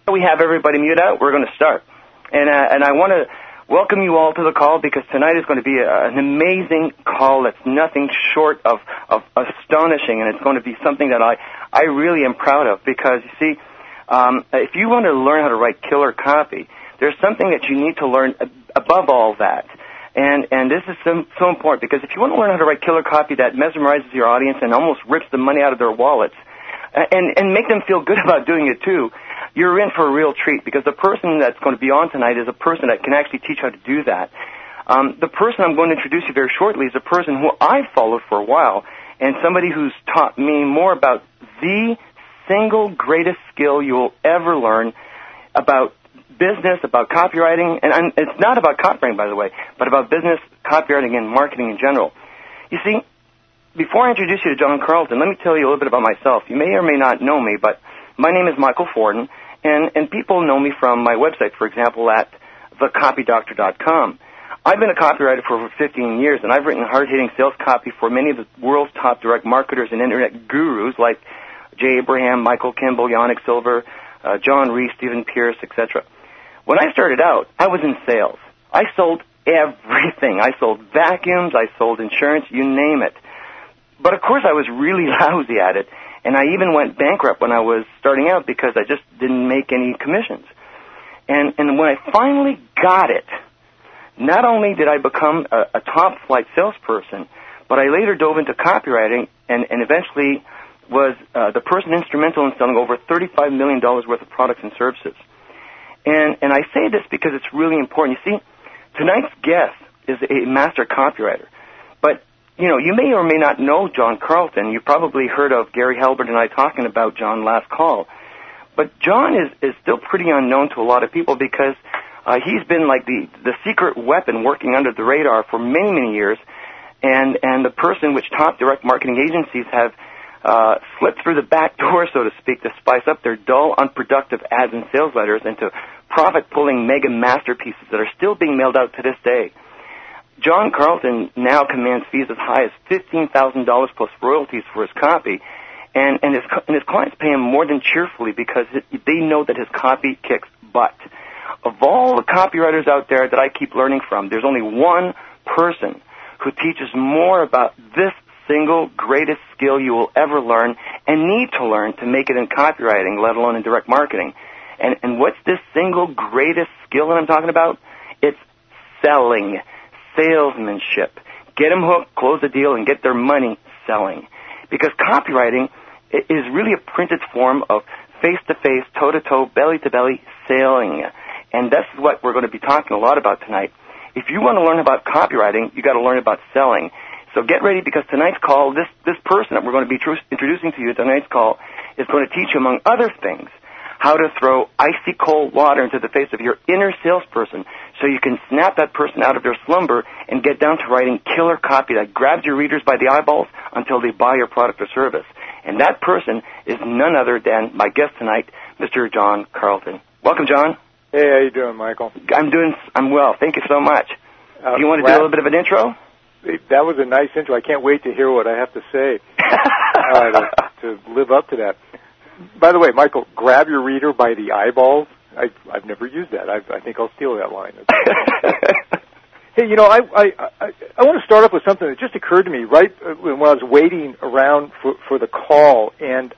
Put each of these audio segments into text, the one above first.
We have everybody mute out. We're going to start. And I want to welcome you all to the call because tonight is going to be an amazing call that's nothing short of astonishing, and it's going to be something that I really am proud of because, you see, if you want to learn how to write killer copy, there's something that you need to learn above all that. And this is so important because if you want to learn how to write killer copy that mesmerizes your audience and almost rips the money out of their wallets and make them feel good about doing it too, you're in for a real treat because the person that's going to be on tonight is a person that can actually teach how to do that. The person I'm going to introduce you very shortly is a person who I've followed for a while and somebody who's taught me more about the single greatest skill you will ever learn about business, about copywriting, and it's not about copywriting, by the way, but about business, copywriting, and marketing in general. You see, before I introduce you to John Carlton, let me tell you a little bit about myself. You may or may not know me, but my name is Michael Forden, and people know me from my website, for example, at thecopydoctor.com. I've been a copywriter for over 15 years, and I've written hard-hitting sales copy for many of the world's top direct marketers and internet gurus like Jay Abraham, Michael Kimball, Yannick Silver, John Reese, Stephen Pierce, etc. When I started out, I was in sales. I sold everything. I sold vacuums, I sold insurance, you name it. But of course I was really lousy at it, and I even went bankrupt when I was starting out because I just didn't make any commissions. And when I finally got it, not only did I become a top-flight salesperson, but I later dove into copywriting and eventually was the person instrumental in selling over $35 million worth of products and services. And I say this because it's really important. You see, tonight's guest is a master copywriter. But, you know, you may or may not know John Carlton. You probably heard of Gary Halbert and I talking about John last call. But John is still pretty unknown to a lot of people because he's been like the secret weapon working under the radar for many, many years. And the person which top direct marketing agencies have slipped through the back door, so to speak, to spice up their dull, unproductive ads and sales letters into profit-pulling mega masterpieces that are still being mailed out to this day. John Carlton now commands fees as high as $15,000 plus royalties for his copy, and his clients pay him more than cheerfully because they know that his copy kicks butt. Of all the copywriters out there that I keep learning from, there's only one person who teaches more about this single greatest skill you will ever learn and need to learn to make it in copywriting, let alone in direct marketing. And what's this single greatest skill that I'm talking about? It's selling, salesmanship. Get them hooked, close the deal, and get their money selling. Because copywriting is really a printed form of face-to-face, toe-to-toe, belly-to-belly selling. And that's what we're going to be talking a lot about tonight. If you want to learn about copywriting, you got to learn about selling. So get ready because tonight's call, this person that we're going to be introducing to you tonight's call is going to teach you, among other things, how to throw icy cold water into the face of your inner salesperson so you can snap that person out of their slumber and get down to writing killer copy that grabs your readers by the eyeballs until they buy your product or service. And that person is none other than my guest tonight, Mr. John Carlton. Welcome, John. Hey, how you doing, Michael? I'm well. Thank you so much. Do you want to do a little bit of an intro? That was a nice intro. I can't wait to hear what I have to say to live up to that. By the way, Michael, grab your reader by the eyeballs. I've never used that. I think I'll steal that line. Hey, you know, I want to start off with something that just occurred to me right when I was waiting around for the call, and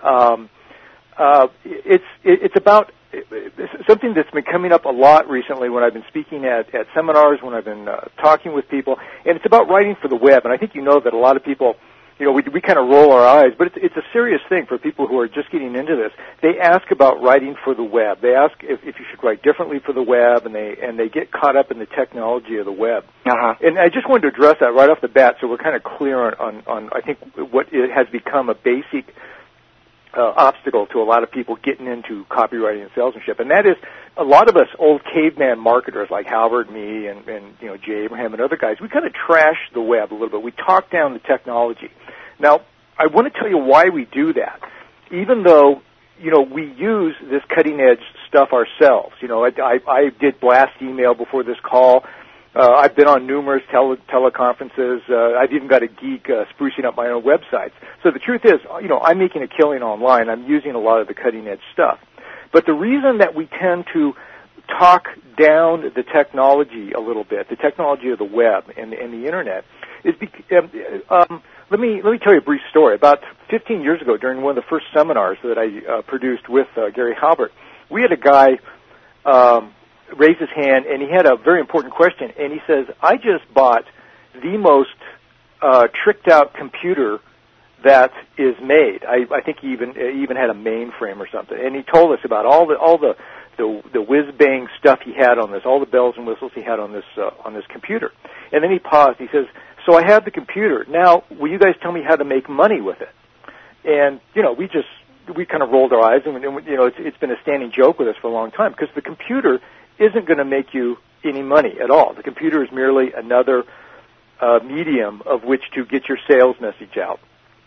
it's about something that's been coming up a lot recently when I've been speaking at seminars, when I've been talking with people, and it's about writing for the web. And I think you know that a lot of people, you know, we kind of roll our eyes, but it's a serious thing for people who are just getting into this. They ask about writing for the web. They ask if you should write differently for the web, and they get caught up in the technology of the web. Uh-huh. And I just wanted to address that right off the bat, so we're kind of clear on I think what it has become a basic obstacle to a lot of people getting into copywriting and salesmanship, and that is a lot of us old caveman marketers like Halbert, me, and you know, Jay Abraham and other guys, we kind of trash the web a little bit. We talk down the technology. Now, I want to tell you why we do that, even though, you know, we use this cutting-edge stuff ourselves. You know, I did blast email before this call. I've been on numerous teleconferences. I've even got a geek sprucing up my own websites. So the truth is, you know, I'm making a killing online. I'm using a lot of the cutting-edge stuff. But the reason that we tend to talk down the technology a little bit, the technology of the web and the internet, is let me tell you a brief story. About 15 years ago, during one of the first seminars that I produced with Gary Halbert, we had a guy raise his hand, and he had a very important question, and he says, I just bought the most tricked-out computer that is made. I think he even had a mainframe or something, and he told us about all the whiz-bang stuff he had on this, all the bells and whistles he had on this computer. And then he paused. He says, so I have the computer. Now, will you guys tell me how to make money with it? And, we kind of rolled our eyes, and it's been a standing joke with us for a long time, because the computer isn't going to make you any money at all. The computer is merely another medium of which to get your sales message out.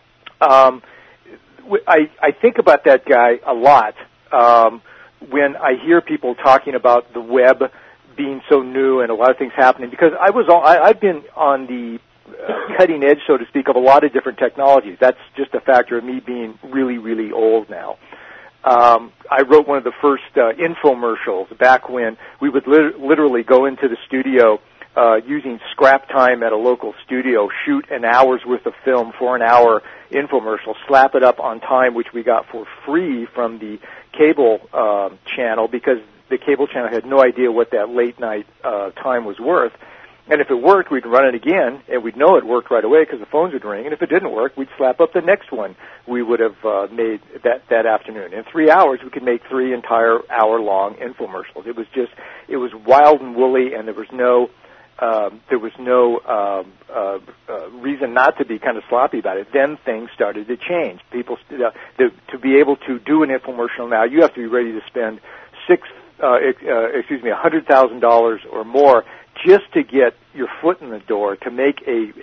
I think about that guy a lot when I hear people talking about the web being so new and a lot of things happening, because I've been on the cutting edge, so to speak, of a lot of different technologies. That's just a factor of me being really, really old now. I wrote one of the first infomercials back when we would literally go into the studio using scrap time at a local studio, shoot an hour's worth of film for an hour infomercial, slap it up on time, which we got for free from the cable channel, because the cable channel had no idea what that late night time was worth. And if it worked, we'd run it again, and we'd know it worked right away because the phones would ring. And if it didn't work, we'd slap up the next one we would have made that afternoon. In 3 hours, we could make 3 entire hour-long infomercials. It was wild and woolly, and there was no reason not to be kind of sloppy about it. Then things started to change. People to be able to do an infomercial now, you have to be ready to spend $100,000 or more just to get your foot in the door to make a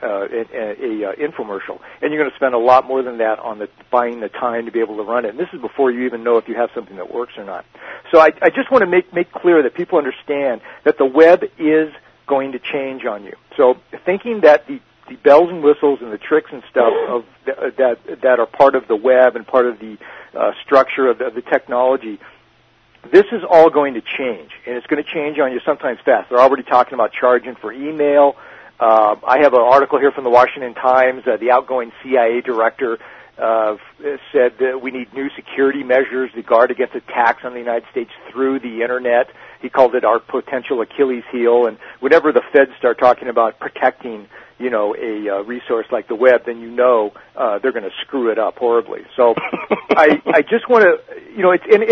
infomercial, and you're going to spend a lot more than that on buying the time to be able to run it. And this is before you even know if you have something that works or not. So I just want to make clear that people understand that the web is going to change on you. So thinking that the bells and whistles and the tricks and stuff of that are part of the web and part of the structure of the technology, this is all going to change, and it's going to change on you sometimes fast. They're already talking about charging for email. I have an article here from the Washington Times. The outgoing CIA director said that we need new security measures to guard against attacks on the United States through the Internet. He called it our potential Achilles heel. And whenever the feds start talking about protecting, a resource like the web, then they're going to screw it up horribly. So I just want to, you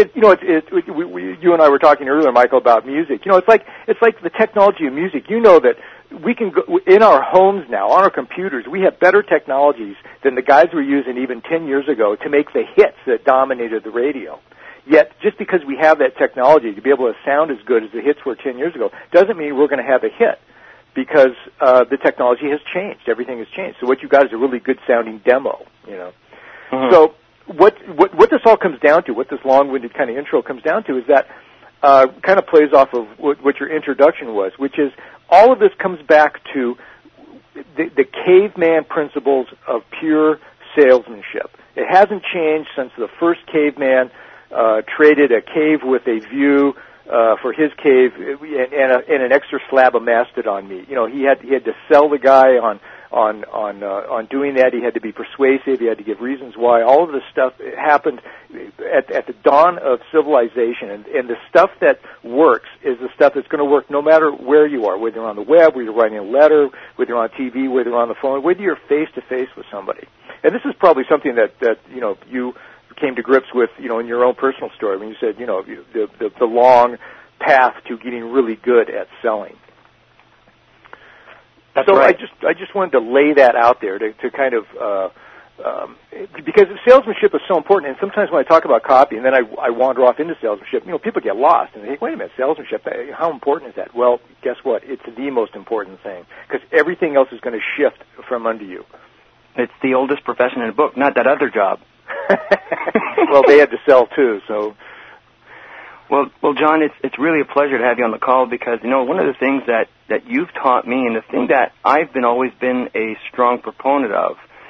and I were talking earlier, Michael, about music. It's like the technology of music. You know that we can go in our homes now, on our computers, we have better technologies than the guys were using even 10 years ago to make the hits that dominated the radio. Yet, just because we have that technology to be able to sound as good as the hits were 10 years ago, doesn't mean we're going to have a hit, because the technology has changed. Everything has changed. So what you got is a really good-sounding demo, Mm-hmm. So what this all comes down to, what this long-winded kind of intro comes down to, is that kind of plays off of what your introduction was, which is all of this comes back to the caveman principles of pure salesmanship. It hasn't changed since the first caveman traded a cave with a view for his cave and an extra slab of mastodon meat. He had to sell the guy on doing that. He had to be persuasive. He had to give reasons why. All of this stuff happened at the dawn of civilization, and the stuff that works is the stuff that's going to work no matter where you are, whether you're on the web, whether you're writing a letter, whether you're on TV, whether you're on the phone, whether you're face to face with somebody. And this is probably something that you came to grips with, in your own personal story when you said, the long path to getting really good at selling. That's so right. I just wanted to lay that out there to kind of because salesmanship is so important. And sometimes when I talk about copy and then I wander off into salesmanship, people get lost and they think, wait a minute, salesmanship, how important is that? Well, guess what? It's the most important thing, because everything else is going to shift from under you. It's the oldest profession in the book, not that other job. Well, they had to sell too, so. Well, John, it's really a pleasure to have you on the call, because one of the things that you've taught me, and the thing that I've always been a strong proponent of,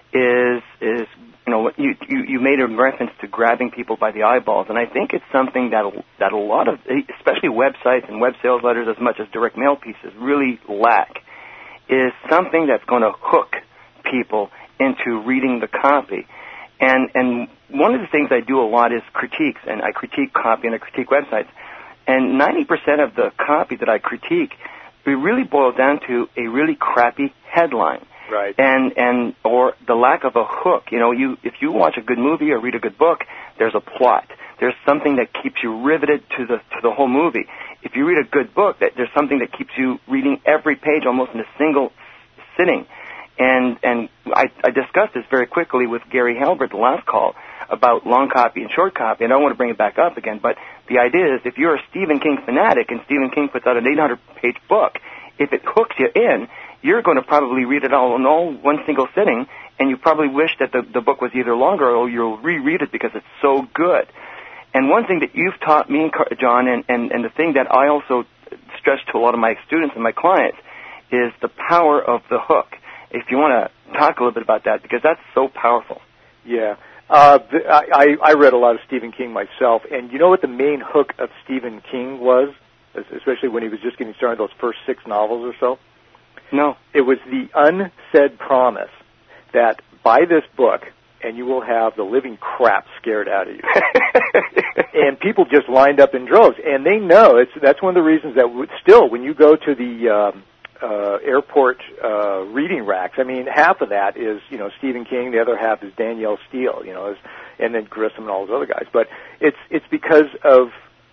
is you made a reference to grabbing people by the eyeballs, and I think it's something that a lot of, especially websites and web sales letters, as much as direct mail pieces, really lack, is something that's going to hook people into reading the copy. And one of the things I do a lot is critiques, and I critique copy and I critique websites. And 90% of the copy that I critique, it really boils down to a really crappy headline. Right. And or the lack of a hook. If you watch a good movie or read a good book, there's a plot. There's something that keeps you riveted to the whole movie. If you read a good book, there's something that keeps you reading every page almost in a single sitting. And I discussed this very quickly with Gary Halbert the last call about long copy and short copy, and I don't want to bring it back up again, but the idea is if you're a Stephen King fanatic and Stephen King puts out an 800-page book, if it hooks you in, you're going to probably read it all in one single sitting, and you probably wish that the book was either longer or you'll reread it because it's so good. And one thing that you've taught me, John, and the thing that I also stress to a lot of my students and my clients is the power of the hook. If you want to talk a little bit about that, because that's so powerful. Yeah. I read a lot of Stephen King myself, and you know what the main hook of Stephen King was, especially when he was just getting started, those first 6 novels or so? No. It was the unsaid promise that buy this book and you will have the living crap scared out of you. And people just lined up in droves, and they know that's one of the reasons that still when you go to the airport reading racks, I mean, half of that is Stephen King, the other half is Danielle Steele, and then Grissom and all those other guys. But it's because of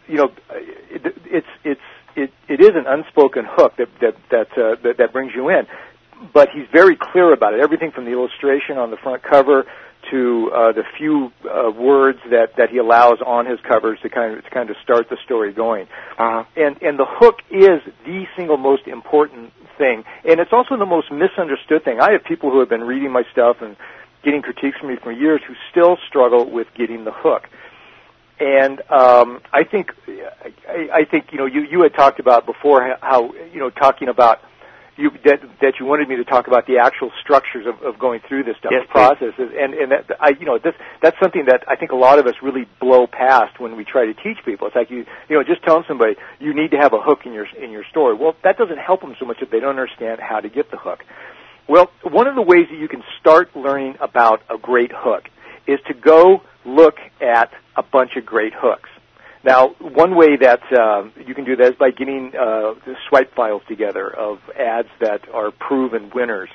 it is an unspoken hook that brings you in. But he's very clear about it. Everything from the illustration on the front cover to the few words that he allows on his covers to kind of start the story going. Uh-huh. And the hook is the single most important thing, and it's also the most misunderstood thing. I have people who have been reading my stuff and getting critiques from me for years who still struggle with getting the hook. And I think you had talked about before how talking about that you wanted me to talk about the actual structures of going through this stuff, yes, processes, and that's something that I think a lot of us really blow past when we try to teach people. It's like just telling somebody you need to have a hook in your story. Well, that doesn't help them so much if they don't understand how to get the hook. Well, one of the ways that you can start learning about a great hook is to go look at a bunch of great hooks. Now, one way that you can do that is by getting the swipe files together of ads that are proven winners,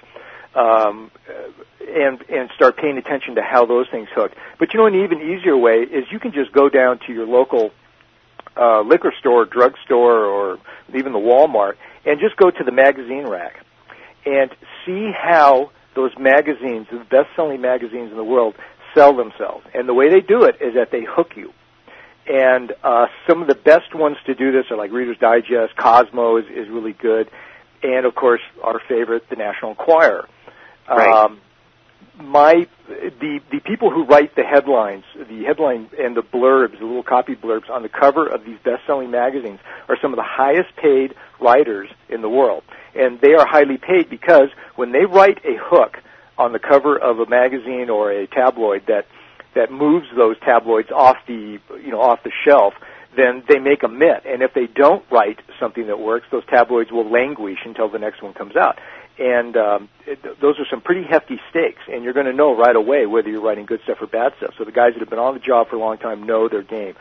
and start paying attention to how those things hook. But an even easier way is you can just go down to your local liquor store, drugstore, or even the Walmart, and just go to the magazine rack and see how those magazines, the best-selling magazines in the world, sell themselves. And the way they do it is that they hook you. And some of the best ones to do this are like Reader's Digest, Cosmo is really good, and of course our favorite, the National Enquirer. Right. The people who write the headlines and the blurbs, the little copy blurbs on the cover of these best-selling magazines are some of the highest-paid writers in the world, and they are highly paid because when they write a hook on the cover of a magazine or a tabloid that moves those tabloids off the shelf, then they make a mint. And if they don't write something that works, those tabloids will languish until the next one comes out. And those are some pretty hefty stakes, and you're going to know right away whether you're writing good stuff or bad stuff. So the guys that have been on the job for a long time know their game.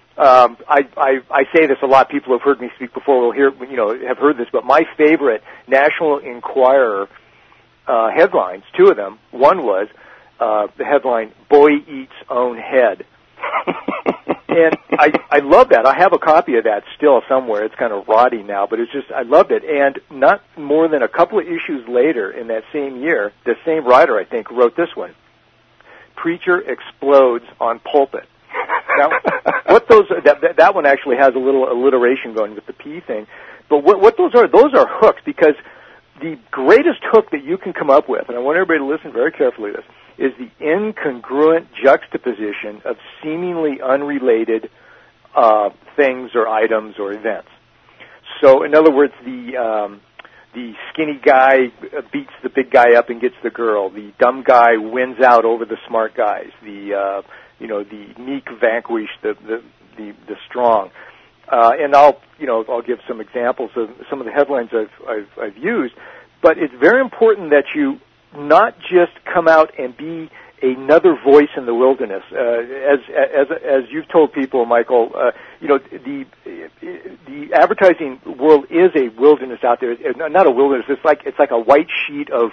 I say this a lot. People who have heard me speak before will have heard this, but my favorite National Enquirer headlines, 2 of them. One was the headline, "Boy Eats Own Head." And I love that. I have a copy of that still somewhere. It's kind of rotting now, but I loved it. And not more than a couple of issues later in that same year, the same writer, I think, wrote this one, "Preacher Explodes on Pulpit." Now, that one actually has a little alliteration going with the P thing. But what those are hooks, because the greatest hook that you can come up with, and I want everybody to listen very carefully to this, is the incongruent juxtaposition of seemingly unrelated things or items or events. So, in other words, the skinny guy beats the big guy up and gets the girl. The dumb guy wins out over the smart guys. The meek vanquish the strong. And I'll give some examples of some of the headlines I've used. But it's very important that you not just come out and be another voice in the wilderness. As you've told people, Michael, the advertising world is a wilderness out there. It's not a wilderness. It's like a white sheet of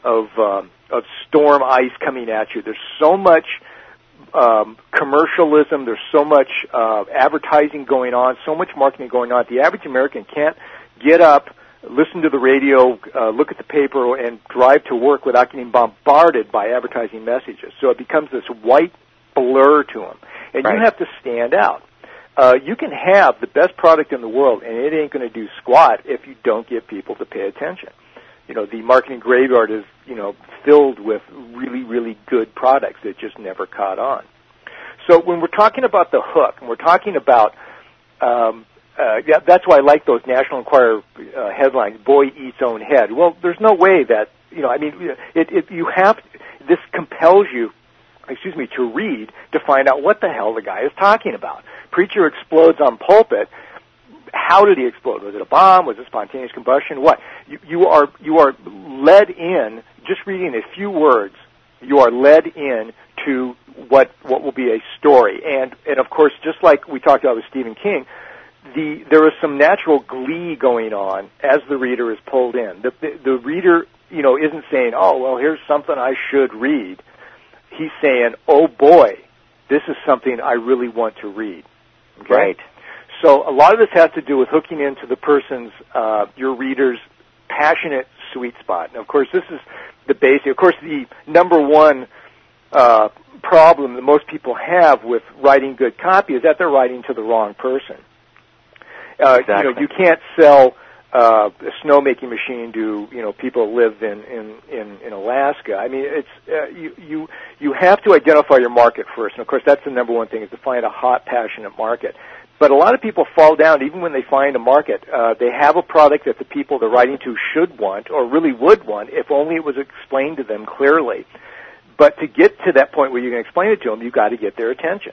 storm ice coming at you. There's so much commercialism. There's so much advertising going on. So much marketing going on. The average American can't get up, listen to the radio, look at the paper, and drive to work without getting bombarded by advertising messages. So it becomes this white blur to them. And right. You have to stand out. You can have the best product in the world, and it ain't going to do squat if you don't get people to pay attention. The marketing graveyard is, filled with really, really good products that just never caught on. So when we're talking about the hook, and we're talking about that's why I like those National Enquirer headlines, boy eats own head. Well, there's no way that, this compels you, to read to find out what the hell the guy is talking about. Preacher explodes on pulpit. How did he explode? Was it a bomb? Was it spontaneous combustion? What? You are led in, just reading a few words, you are led in to what will be a story. And of course, just like we talked about with Stephen King, there is some natural glee going on as the reader is pulled in. The reader, isn't saying, oh, well, here's something I should read. He's saying, oh, boy, this is something I really want to read. Okay? Right. So a lot of this has to do with hooking into the person's, your reader's passionate sweet spot. And, of course, this is the basic. Of course, the number one problem that most people have with writing good copy is that they're writing to the wrong person. Exactly. You can't sell a snowmaking machine to people who live in Alaska. I mean, it's you have to identify your market first, and of course that's the number one thing, is to find a hot, passionate market. But a lot of people fall down even when they find a market. They have a product that the people they're writing to should want, or really would want, if only it was explained to them clearly. But to get to that point where you can explain it to them, you've got to get their attention.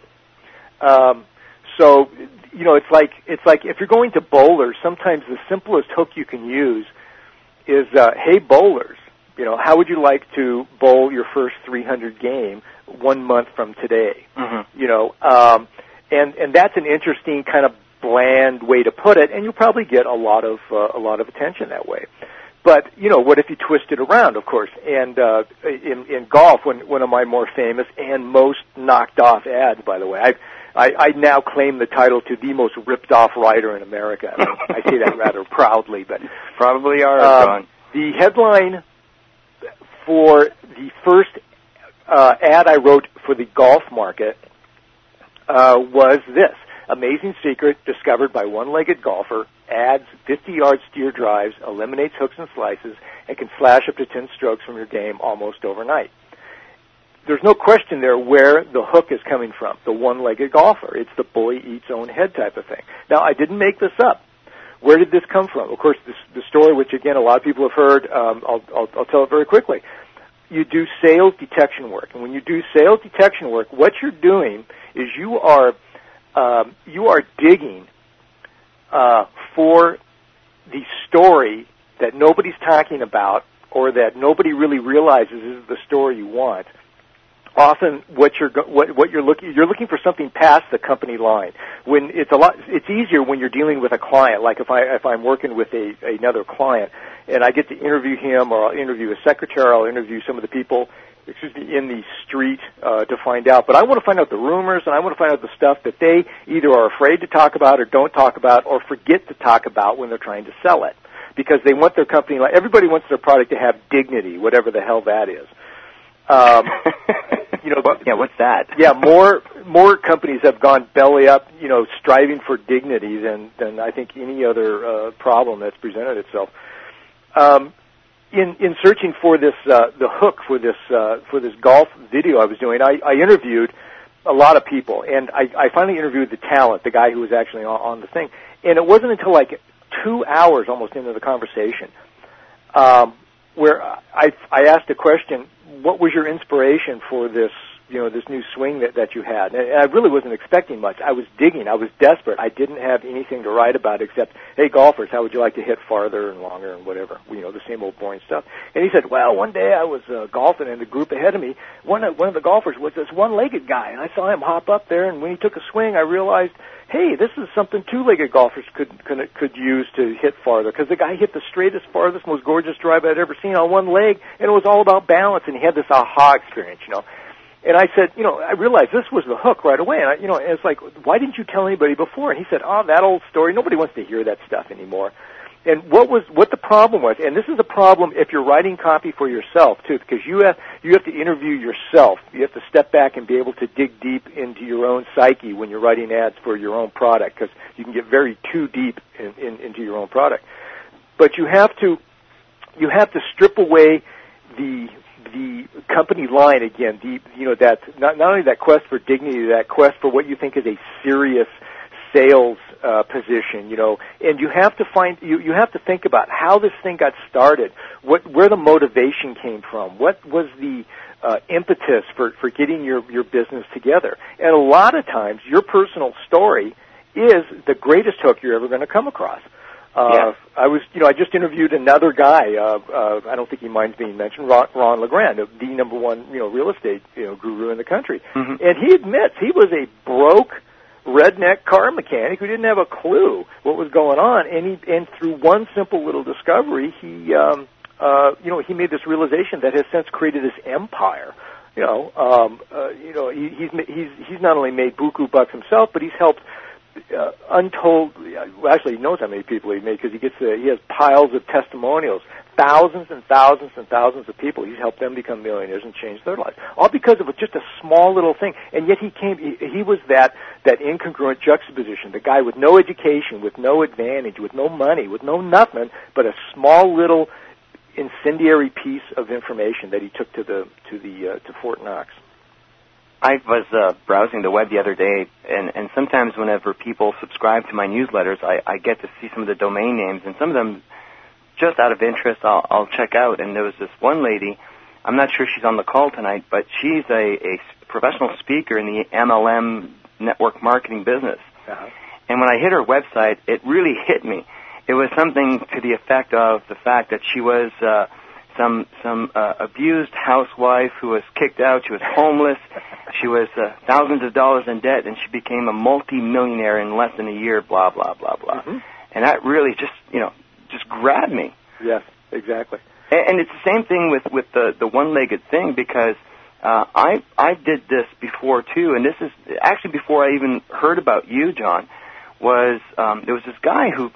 So, it's like if you're going to bowlers, sometimes the simplest hook you can use is, hey, bowlers, how would you like to bowl your first 300 game 1 month from today? Mm-hmm. And that's an interesting kind of bland way to put it, and you'll probably get a lot of attention that way. But, what if you twist it around, of course? And in golf, one of my more famous and most knocked off ads, by the way, I now claim the title to the most ripped off writer in America. I say that rather proudly, but probably are, John. The headline for the first ad I wrote for the golf market was this: amazing secret discovered by one-legged golfer, adds 50-yard steer drives, eliminates hooks and slices, and can slash up to 10 strokes from your game almost overnight. There's no question there where the hook is coming from, the one-legged golfer. It's the boy eats own head type of thing. Now, I didn't make this up. Where did this come from? Of course, the story, which, again, a lot of people have heard, I'll tell it very quickly. You do sales detection work. And when you do sales detection work, what you're doing is you are digging for the story that nobody's talking about, or that nobody really realizes is the story you want. Often, what you're looking for something past the company line. When it's easier when you're dealing with a client. Like if I'm working with another client, and I get to interview him, or I'll interview a secretary, I'll interview some of the people, in the street to find out. But I want to find out the rumors, and I want to find out the stuff that they either are afraid to talk about, or don't talk about, or forget to talk about when they're trying to sell it, because they want their company. Everybody wants their product to have dignity, whatever the hell that is. Yeah, what's that? Yeah, more companies have gone belly up, striving for dignity than I think any other problem that's presented itself. In searching for this the hook for this golf video I was doing, I interviewed a lot of people, and I finally interviewed the talent, the guy who was actually on the thing. And it wasn't until like 2 hours almost into the conversation where I asked a question, what was your inspiration for this, this new swing that you had? And I really wasn't expecting much. I was digging. I was desperate. I didn't have anything to write about except, hey, golfers, how would you like to hit farther and longer and whatever, the same old boring stuff. And he said, well, one day I was golfing, and the group ahead of me, one of the golfers was this one-legged guy, and I saw him hop up there, and when he took a swing, I realized, hey, this is something two-legged golfers could use to hit farther, because the guy hit the straightest, farthest, most gorgeous drive I'd ever seen on one leg, and it was all about balance, and he had this aha experience, And I said, I realized this was the hook right away, and and it's like, why didn't you tell anybody before? And he said, oh, that old story, nobody wants to hear that stuff anymore. And what the problem was, and this is a problem if you're writing copy for yourself too, because you have to interview yourself. You have to step back and be able to dig deep into your own psyche when you're writing ads for your own product, because you can get very too deep into your own product. But you have to strip away the company line again. That not only that quest for dignity, that quest for what you think is a serious sales position, and you have to you have to think about how this thing got started, where the motivation came from, what was the impetus for getting your business together. And a lot of times your personal story is the greatest hook you're ever going to come across. Yeah. I just interviewed another guy, I don't think he minds being mentioned, Ron LeGrand, the number one, real estate, guru in the country. Mm-hmm. And he admits he was a broke redneck car mechanic who didn't have a clue what was going on, and through one simple little discovery, he made this realization that has since created this empire. He's not only made buku bucks himself, but he's helped untold. Well, actually, he knows how many people he made, because he has piles of testimonials, thousands and thousands and thousands of people. He's helped them become millionaires and change their lives, all because of just a small little thing. And yet he was that incongruent juxtaposition, the guy with no education, with no advantage, with no money, with no nothing, but a small little incendiary piece of information that he took to Fort Knox. I was browsing the web the other day, and sometimes whenever people subscribe to my newsletters, I get to see some of the domain names, and some of them, just out of interest, I'll check out. And there was this one lady, I'm not sure she's on the call tonight, but she's a professional speaker in the MLM network marketing business. Uh-huh. And when I hit her website, it really hit me. It was something to the effect of the fact that she was some abused housewife who was kicked out. She was homeless. She was thousands of dollars in debt, and she became a multi-millionaire in less than a year, blah, blah, blah, blah. Mm-hmm. And that really just grabbed me. Yes, exactly. And it's the same thing with the one-legged thing, because I did this before, too, and this is actually before I even heard about you, John. There was this guy who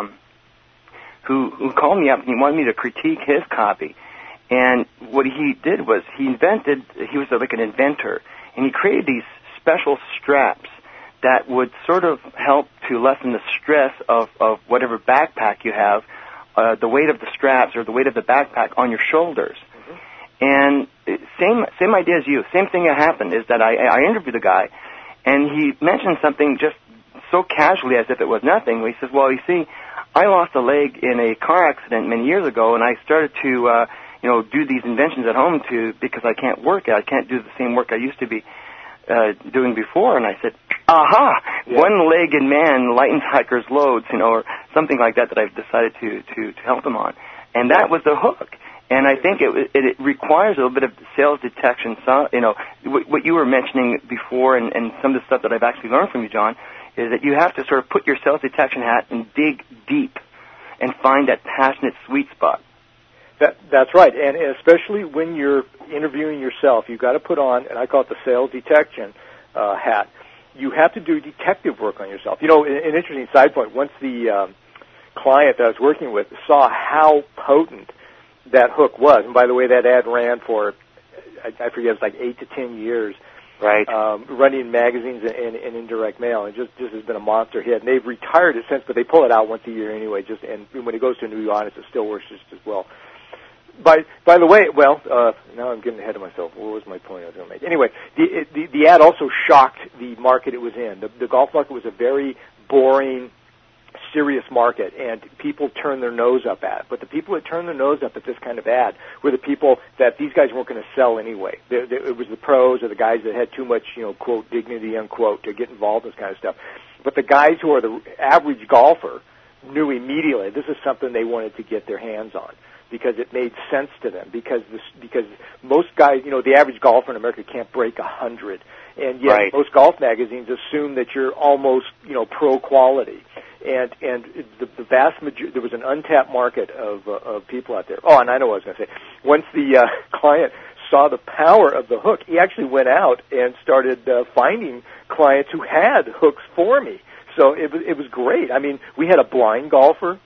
called me up and he wanted me to critique his copy. And what he did was he was like an inventor, and he created these special straps that would sort of help to lessen the stress of whatever backpack you have, the weight of the straps or the weight of the backpack on your shoulders. Mm-hmm. And same idea as you. Same thing that happened is that I interviewed the guy, and he mentioned something just so casually as if it was nothing. He says, well, you see, I lost a leg in a car accident many years ago, and I started to do these inventions at home because I can't work. I can't do the same work I used to be doing before. And I said, aha, yeah. One-legged man lightens hikers' loads, or something like that I've decided to help him on. And that was the hook. And I think it requires a little bit of sales detection. So, what you were mentioning before, and some of the stuff that I've actually learned from you, John, is that you have to sort of put your sales detection hat and dig deep and find that passionate sweet spot. That's right, and especially when you're interviewing yourself, you've got to put on, and I call it the sales detection hat. You have to do detective work on yourself. An interesting side point, once the client that I was working with saw how potent that hook was, and by the way, that ad ran for, I forget, it's like 8 to 10 years, right? Running in magazines and indirect mail, and just has been a monster hit. And they've retired it since, but they pull it out once a year anyway. And when it goes to a new audience, it still works just as well. By the way, now I'm getting ahead of myself. What was my point I was going to make? Anyway, the ad also shocked the market it was in. The golf market was a very boring, serious market, and people turn their nose up at. But the people that turn their nose up at this kind of ad were the people that these guys weren't going to sell anyway. It was the pros or the guys that had too much, quote, dignity, unquote, to get involved in this kind of stuff. But the guys who are the average golfer knew immediately this is something they wanted to get their hands on, because it made sense to them, because most guys, the average golfer in America can't break 100, and yet right. Most golf magazines assume that you're almost, pro quality, and the vast majority, there was an untapped market of people out there. Oh, and I know what I was going to say. Once the client saw the power of the hook, he actually went out and started finding clients who had hooks for me. So it was great. I mean, we had a blind golfer.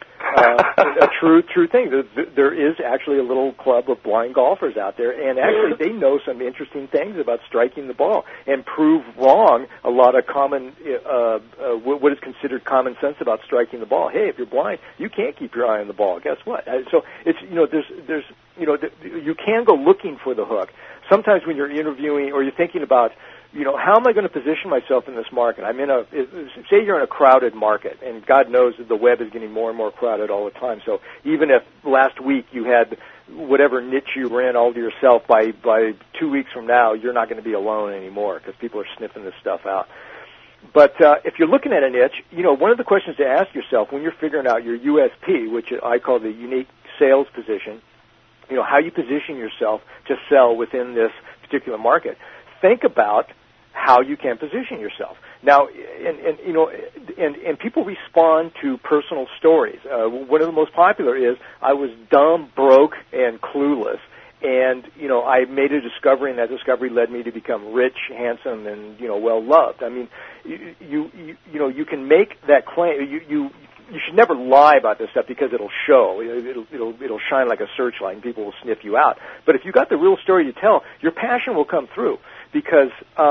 A true thing. There is actually a little club of blind golfers out there, and actually they know some interesting things about striking the ball and prove wrong a lot of common, what is considered common sense about striking the ball. Hey, if you're blind, you can't keep your eye on the ball. Guess what? So it's there's you can go looking for the hook. Sometimes when you're interviewing or you're thinking about, how am I going to position myself in this market? Say you're in a crowded market, and God knows that the web is getting more and more crowded all the time. So even if last week you had whatever niche you were in all to yourself, by 2 weeks from now, you're not going to be alone anymore, because people are sniffing this stuff out. But if you're looking at a niche, one of the questions to ask yourself when you're figuring out your USP, which I call the unique sales position, how you position yourself to sell within this particular market. Think about how you can position yourself. Now, and people respond to personal stories. One of the most popular is, I was dumb, broke, and clueless, and I made a discovery, and that discovery led me to become rich, handsome, and well loved. I mean, you can make that claim. You should never lie about this stuff, because it'll show. It'll shine like a searchlight, and people will sniff you out. But if you got the real story to tell, your passion will come through, because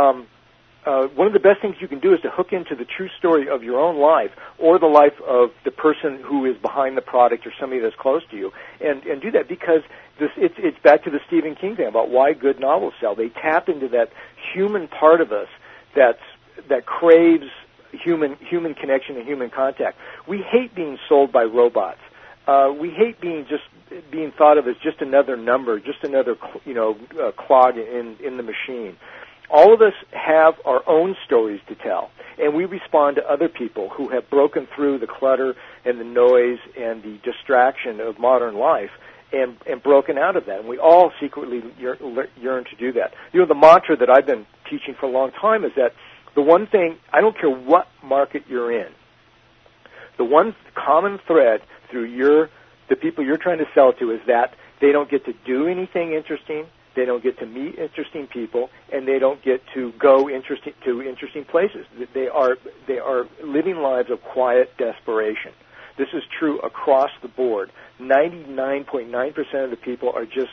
one of the best things you can do is to hook into the true story of your own life, or the life of the person who is behind the product, or somebody that's close to you, and do that, because it's back to the Stephen King thing about why good novels sell. They tap into that human part of us that craves human connection and human contact. We hate being sold by robots. We hate being thought of as just another number, just another clog in the machine. All of us have our own stories to tell, and we respond to other people who have broken through the clutter and the noise and the distraction of modern life and broken out of that. And we all secretly yearn to do that. The mantra that I've been teaching for a long time is that the one thing, I don't care what market you're in, the one common thread through the people you're trying to sell to is that they don't get to do anything interesting, they don't get to meet interesting people, and they don't get to go to interesting places. They are living lives of quiet desperation. This is true across the board. 99.9% of the people are just,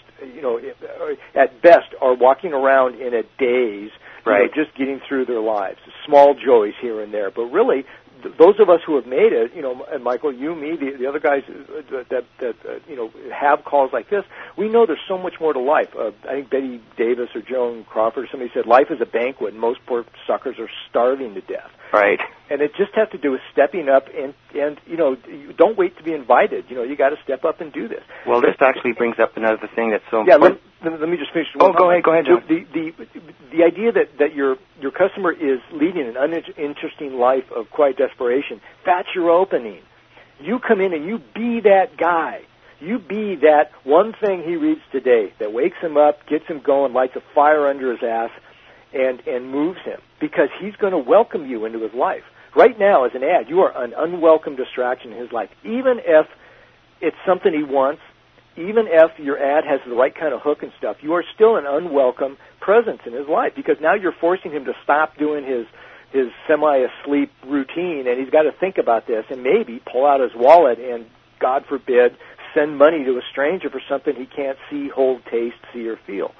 at best, are walking around in a daze, right, just getting through their lives. Small joys here and there, but really, those of us who have made it, and Michael, you, me, the other guys that have calls like this, we know there's so much more to life. I think Betty Davis or Joan Crawford or somebody said, life is a banquet, and most poor suckers are starving to death. Right. And it just has to do with stepping up, and you don't wait to be invited. You got to step up and do this. Well, this actually brings up another thing that's so important. Let me just finish. Oh, go ahead, John. The idea that your customer is leading an uninteresting life of quiet desperation, that's your opening. You come in and you be that guy. You be that one thing he reads today that wakes him up, gets him going, lights a fire under his ass, and moves him, because he's going to welcome you into his life. Right now, as an ad, you are an unwelcome distraction in his life. Even if it's something he wants, even if your ad has the right kind of hook and stuff, you are still an unwelcome presence in his life, because now you're forcing him to stop doing his semi-asleep routine, and he's got to think about this and maybe pull out his wallet and, God forbid, send money to a stranger for something he can't see, hold, taste, see, or feel.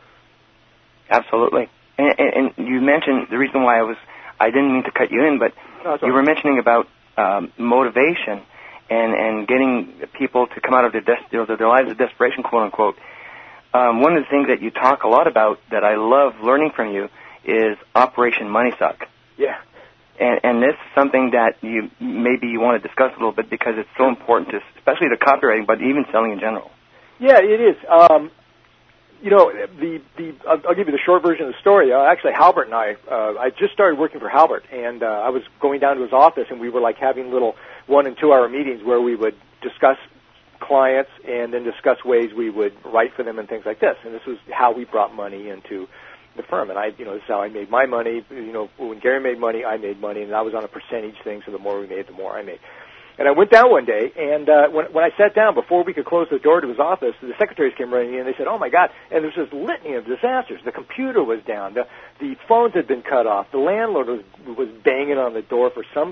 Absolutely. And you mentioned the reason why I didn't mean to cut you in, but you were mentioning about motivation and getting people to come out of their lives of desperation, quote unquote. One of the things that you talk a lot about that I love learning from you is Operation Money Suck. Yeah. And this is something that you want to discuss a little bit because it's so important, especially to copywriting, but even selling in general. Yeah, it is. You know, I'll give you the short version of the story. Actually, Halbert and I just started working for Halbert, and I was going down to his office, and we were like having little 1 and 2 hour meetings where we would discuss clients and then discuss ways we would write for them and things like this. And this was how we brought money into the firm. And this is how I made my money. You know, when Gary made money, I made money, and I was on a percentage thing, so the more we made, the more I made. And I went down one day, and when I sat down, before we could close the door to his office, the secretaries came running in, and they said, "Oh, my God," and there was this litany of disasters. The computer was down. The phones had been cut off. The landlord was banging on the door for some